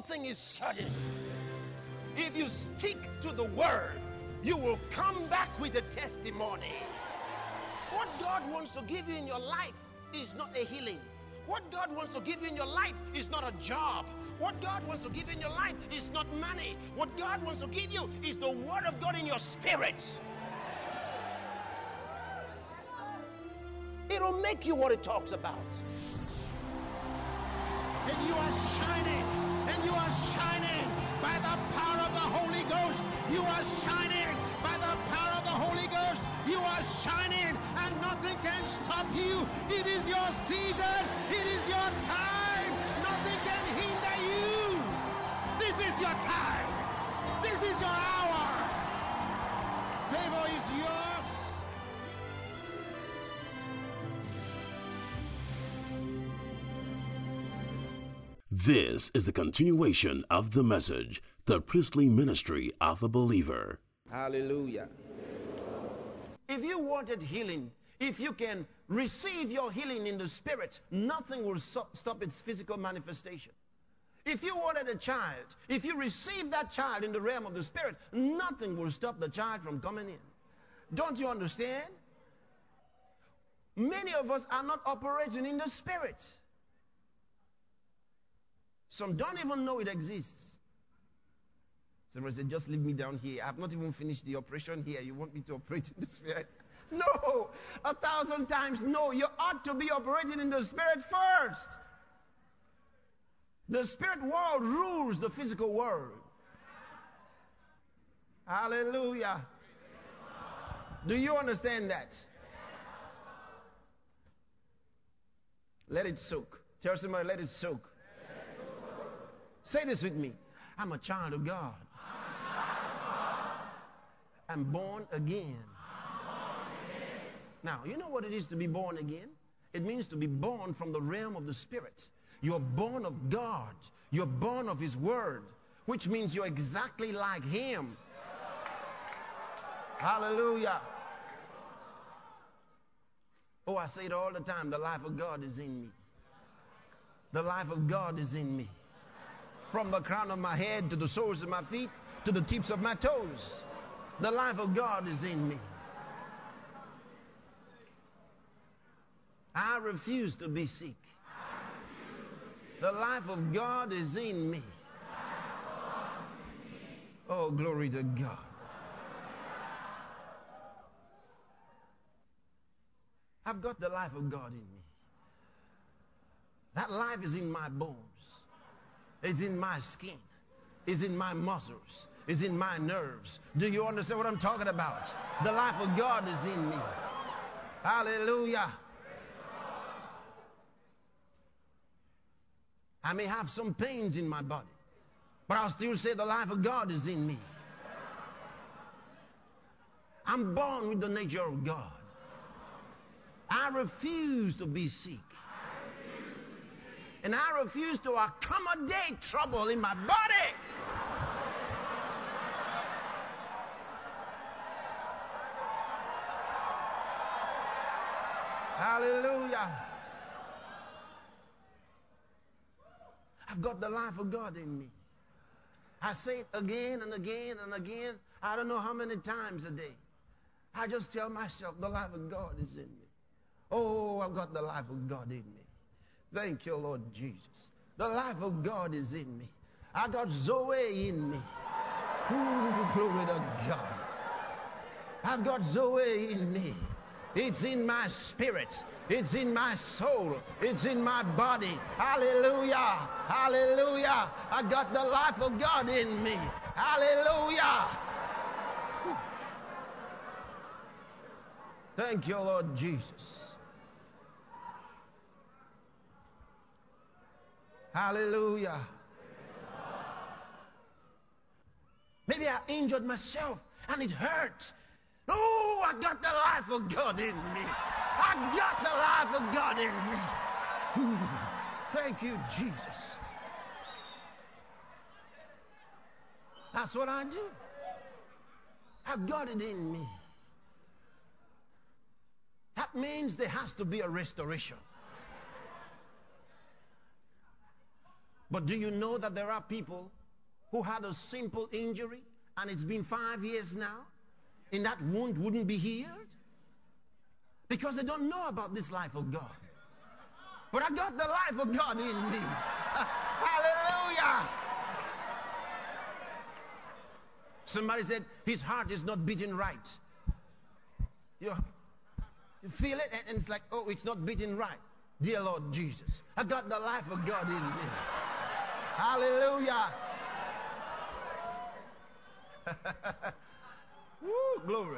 one thing is certain. If you stick to the word, you will come back with a testimony. What God wants to give you in your life is not a healing. What God wants to give you in your life is not a job. What God wants to give you in your life is not money. What God wants to give you is the word of God in your spirit. It'll make you what it talks about. And you are shining, and you are shining by the power of the Holy Ghost. You are shining by the power of the Holy Ghost. You are shining, and nothing can stop you. It is your season. It is your time. Nothing can hinder you. This is your time. This is your hour. Favor is yours. This is the continuation of the message, the priestly ministry of a believer. Hallelujah. If you wanted healing, if you can receive your healing in the spirit, nothing will stop its physical manifestation. If you wanted a child, if you receive that child in the realm of the spirit, nothing will stop the child from coming in. Don't you understand? Many of us are not operating in the spirit. Some don't even know it exists. Somebody said, just leave me down here. I have not even finished the operation here. You want me to operate in the spirit? No! 1,000 times no. You ought to be operating in the spirit first. The spirit world rules the physical world. Hallelujah. Do you understand that? Let it soak. Tell somebody, let it soak. Say this with me. I'm a child of God. I'm born again. Now, you know what it is to be born again? It means to be born from the realm of the Spirit. You're born of God. You're born of His Word, which means you're exactly like Him. Hallelujah. Oh, I say it all the time. The life of God is in me. The life of God is in me. From the crown of my head to the soles of my feet to the tips of my toes. The life of God is in me. I refuse to be sick. The life of God is in me. Oh, glory to God. I've got the life of God in me. That life is in my bones. It's in my skin. It's in my muscles. It's in my nerves. Do you understand what I'm talking about? The life of God is in me. Hallelujah. I may have some pains in my body, but I'll still say the life of God is in me. I'm born with the nature of God. I refuse to be sick. And I refuse to accommodate trouble in my body. Hallelujah. I've got the life of God in me. I say it again and again and again. I don't know how many times a day. I just tell myself the life of God is in me. Oh, I've got the life of God in me. Thank you, Lord Jesus. The life of God is in me. I got Zoe in me. Ooh, glory to God. I've got Zoe in me. It's in my spirit. It's in my soul. It's in my body. Hallelujah. Hallelujah. I got the life of God in me. Hallelujah. Thank you, Lord Jesus. Hallelujah. Maybe I injured myself and it hurt. Oh, I got the life of God in me. I got the life of God in me. Ooh, thank you, Jesus. That's what I do. I've got it in me. That means there has to be a restoration. But do you know that there are people who had a simple injury and it's been 5 years now and that wound wouldn't be healed? Because they don't know about this life of God. But I got the life of God in me. Hallelujah. Somebody said his heart is not beating right. You feel it and it's like, oh, it's not beating right. Dear Lord Jesus, I got the life of God in me. Hallelujah. Woo, glory.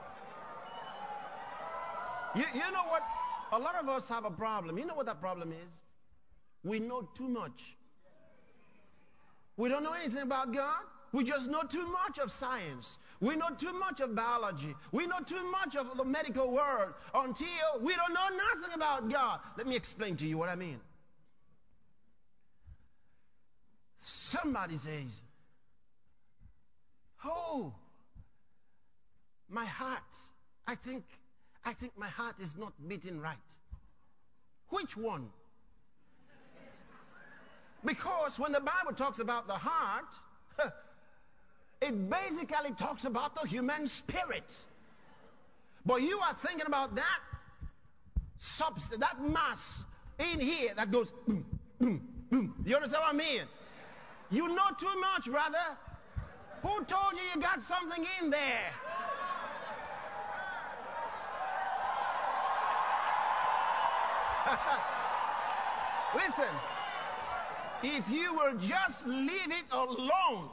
You know what? A lot of us have a problem. You know what that problem is? We know too much. We don't know anything about God. We just know too much of science. We know too much of biology. We know too much of the medical world until we don't know nothing about God. Let me explain to you what I mean. Somebody says, oh, my heart, I think my heart is not beating right. Which one? Because when the Bible talks about the heart, it basically talks about the human spirit. But you are thinking about that substance, that mass in here that goes boom, boom, boom. You understand what I mean? You know too much, brother. Who told you got something in there? Listen, if you will just leave it alone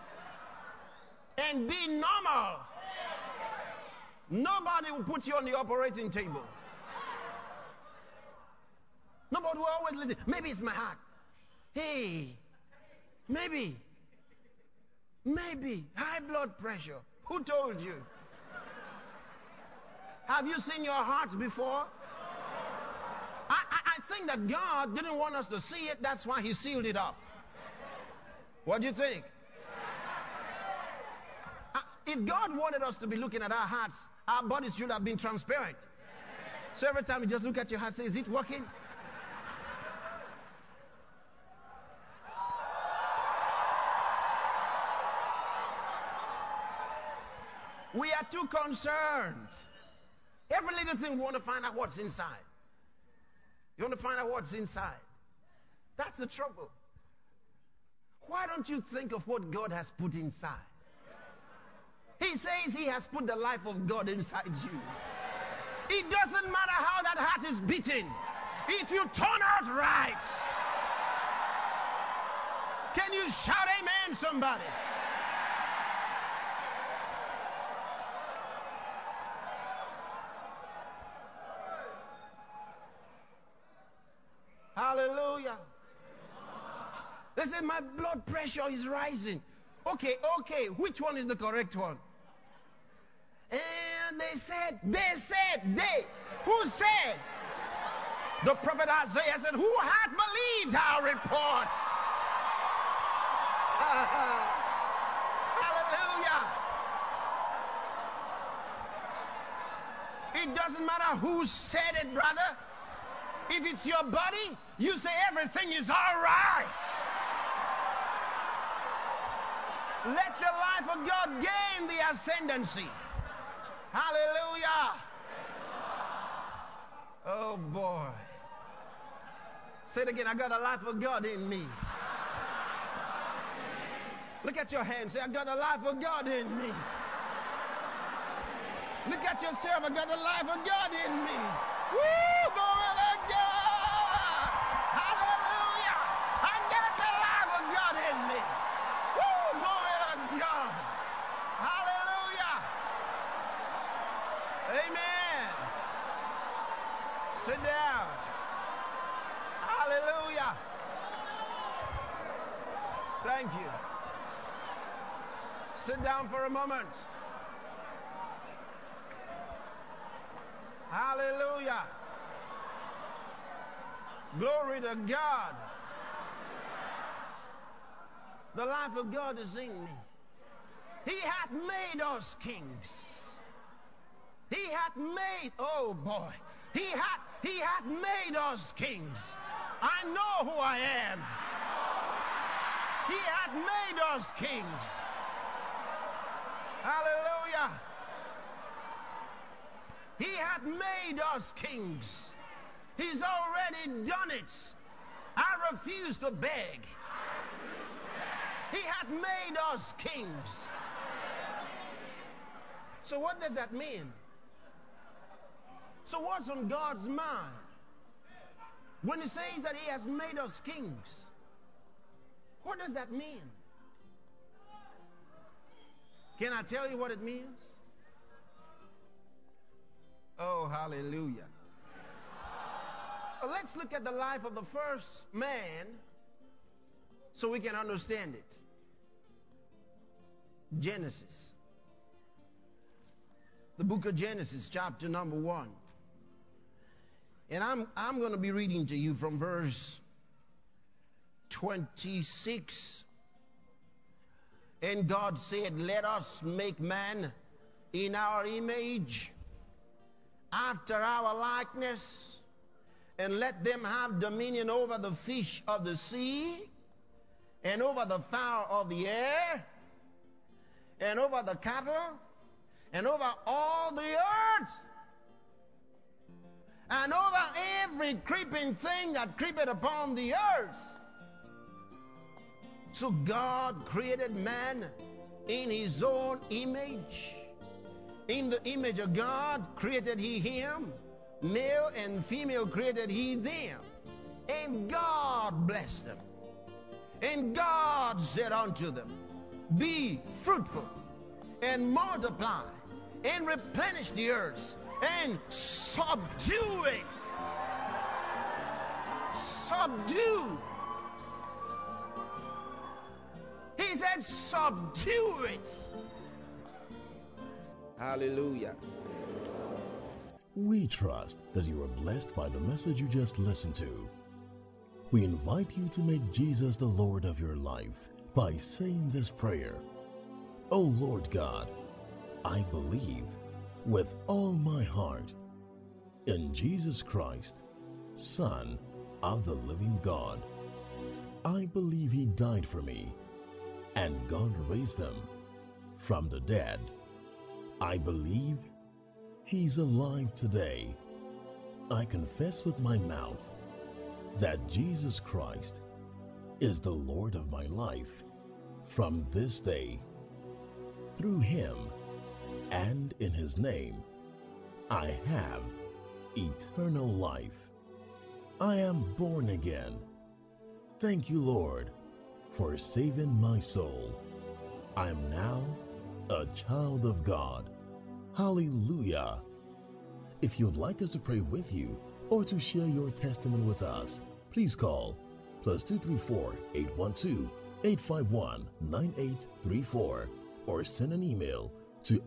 and be normal, nobody will put you on the operating table. Nobody will always listen. Maybe it's my heart. Hey, maybe high blood pressure. Who told you? Have you seen your heart before? I think that God didn't want us to see it. That's why he sealed it up. What do you think? If God wanted us to be looking at our hearts, our bodies should have been transparent. So every time you just look at your heart, say, is it working? We are too concerned. Every little thing we want to find out what's inside. You want to find out what's inside. That's the trouble. Why don't you think of what God has put inside? He says he has put the life of God inside you. It doesn't matter how that heart is beating. If you turn out right. Can you shout amen, somebody? Hallelujah. They said my blood pressure is rising. Okay, which one is the correct one? And they said, who said? The prophet Isaiah said, who hath believed our report? Hallelujah. It doesn't matter who said it, brother. If it's your body, you say everything is all right. Let the life of God gain the ascendancy. Hallelujah. Oh boy. Say it again. I got a life of God in me. Look at your hand. Say, I got a life of God in me. Look at yourself. I got a life of God in me. Woo! Glory to God. Hallelujah. I got the life of God in me. Woo! Glory to God. Hallelujah. Amen. Sit down. Hallelujah. Thank you. Sit down for a moment. Hallelujah. Glory to God. The life of God is in me. He hath made us kings. He hath made, oh boy, He hath made us kings. I know who I am. He hath made us kings. Hallelujah. He hath made us kings. He's already done it. I refuse to beg. He hath made us kings. So what does that mean? So what's on God's mind when He says that He has made us kings? What does that mean? Can I tell you what it means? Oh, hallelujah. Let's look at the life of the first man so we can understand it. Genesis. The book of Genesis, chapter number 1. And I'm going to be reading to you from verse 26. And God said, let us make man in our image, after our likeness, and let them have dominion over the fish of the sea, and over the fowl of the air, and over the cattle, and over all the earth, and over every creeping thing that creepeth upon the earth. So God created man in His own image. In the image of God created He him. Male and female created He them. And God blessed them. And God said unto them, be fruitful and multiply and replenish the earth and subdue it. Subdue. He said, subdue it. Hallelujah. We trust that you are blessed by the message you just listened to. We invite you to make Jesus the Lord of your life by saying this prayer. Oh Lord God, I believe with all my heart in Jesus Christ, Son of the living God. I believe He died for me, and God raised Him from the dead. I believe He's alive today. I confess with my mouth that Jesus Christ is the Lord of my life from this day. Through Him and in His name, I have eternal life. I am born again. Thank you, Lord, for saving my soul. I am now a child of God. Hallelujah. If you'd like us to pray with you or to share your testimony with us, please call +234 812 851 9834 or send an email to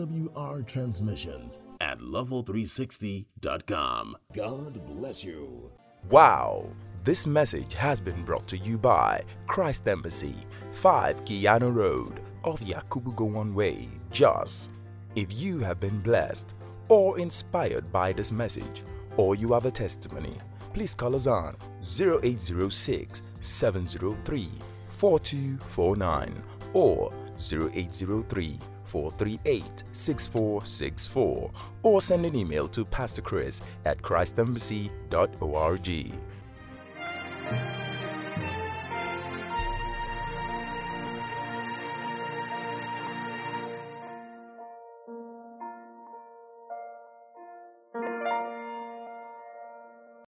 lwrtransmissions@level360.com. God bless you. Wow! This message has been brought to you by Christ Embassy, 5 Kiano Road, off Yakubu Gowon Way, Jos. If you have been blessed or inspired by this message, or you have a testimony, please call us on 0806 703 4249 or 0803 438 6464 or send an email to Pastor Chris at christembassy.org.